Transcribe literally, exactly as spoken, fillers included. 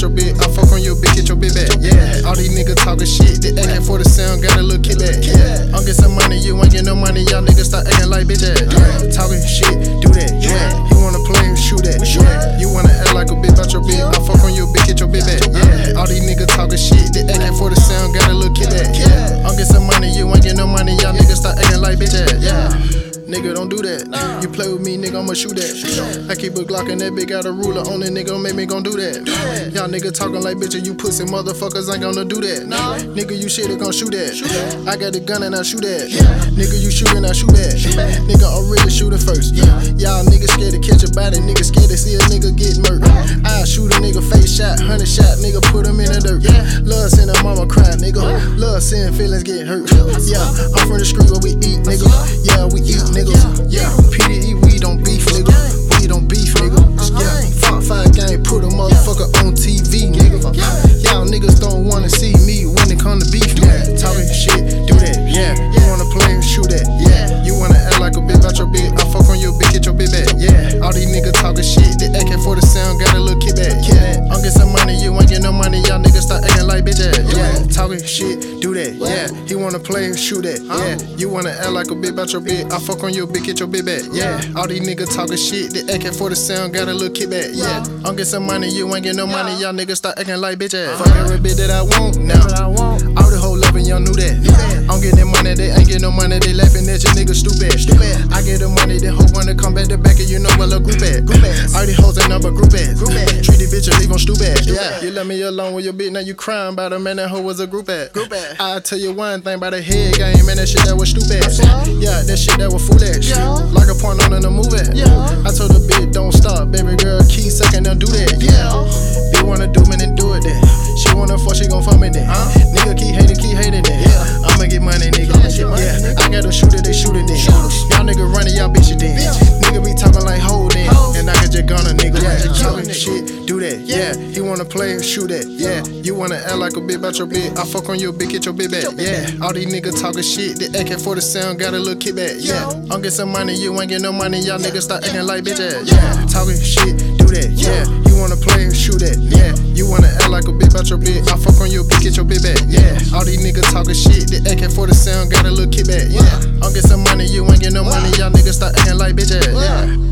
about your bitch. I fuck on your bitch, get your bitch back. Yeah, all these niggas talking shit. They acting for the sound, got a little kickback. Yeah, I'm get some money, you ain't get no money. Y'all niggas start acting like bitch ass. Yeah, talking shit, do that. Yeah, you wanna play, shoot that. Yeah, you wanna act like a bitch about your bitch. I fuck on your bitch, get your bitch back. Yeah, all these niggas talking shit. They acting for the sound, got a little kickback. Yeah, I'm get some money, you ain't get no money. Y'all niggas start acting like bitch ass. Yeah. Nigga, don't do that. Nah. You play with me, nigga, I'ma shoot that. Shoot. I keep a Glock and that bitch got a ruler on it, nigga, don't make me gon' do that. Do that. Y'all nigga talking like bitch and you pussy motherfuckers ain't gonna do that. Nah. Nigga, you shit, gon' shoot that. Shoot that. I got the gun and I shoot that. Yeah. Nigga, you shootin', I shoot that. Shoot that. Nigga, I'm really shooting first. Yeah. Y'all niggas scared to catch a body, nigga scared to see a nigga get murdered. I shoot a nigga face shot, hundred shot, nigga, put him in the dirt. Yeah. Love seeing a mama cry, nigga. Love seeing feelings get hurt. Yeah, I'm from the street where we eat, nigga. Yeah, we eat, niggas. Yeah. P D E, we don't beef, nigga. We don't beef, nigga. Yeah, fuck five gang, put a motherfucker on T V, nigga. Y'all niggas don't wanna see me when it come to beef, man. Talking shit, do that, yeah. You wanna play, shoot that, yeah. You wanna act like a bitch about your bitch. I fuck on your bitch, get your bitch back, yeah. All these niggas talking shit, they acting for the sound, got a little kickback, yeah. I'm get some money, you ain't get no money. Y'all niggas start acting like bitch ass, yeah. Talking shit, do that, yeah. He wanna play, shoot that, yeah. You wanna act like a bitch about your bitch. I fuck on your bitch, get your bitch back, yeah. All these niggas talking shit, they acting for the sound, got a little kickback, yeah. I'm get some money, you ain't get no money. Y'all niggas start acting like bitch ass. Fuck every bitch that I want now. All the whole loving, y'all knew that. I'm getting money, they ain't get no money. They laughing at you niggas stupid. I get the money, they hope wanna come back to back and you know what a group at. All these hoes ain't number group ass. Treat the bitch and leave on stupid. Yeah, you let me alone with your bitch, now you crying about a man that hoe was a group at. I tell you one thing about the head game, man, that shit that was stupid. Yeah, that shit that was foolish. Like a porn on in a movie. I told the bitch don't stop, baby girl, keep sucking, don't do that. Yeah, bitch wanna do me, then do it then. She wanna fuck, she gon' fuck me then. Huh? Nigga keep hating, keep hating then. Yeah, I'ma get money, nigga. Yeah, I got a shooter, they shoot it then. Y'all nigga running, y'all bitch it then. Nigga be talking like hold then, and I got your gun a nigga. Yeah, talking shit, do that. Yeah, he wanna play, shoot that. Yeah, you wanna act like a bitch about your bitch. I fuck on your bitch, get your bitch back. Yeah, all these niggas talking shit, they acting for the sound, got a little kickback. Yeah, I'm get some money, you ain't get no money. Y'all niggas start acting like bitch ass. Yeah, talking shit, do that. Yeah, you wanna play, shoot that. Yeah, you wanna act like a bitch about your bitch. I fuck on your bitch, get your bitch back. Yeah, all these niggas talking shit, they acting for the sound, got a little kickback. Yeah, I'm get some money, you ain't get no money. Y'all niggas start acting like bitch ass. Yeah.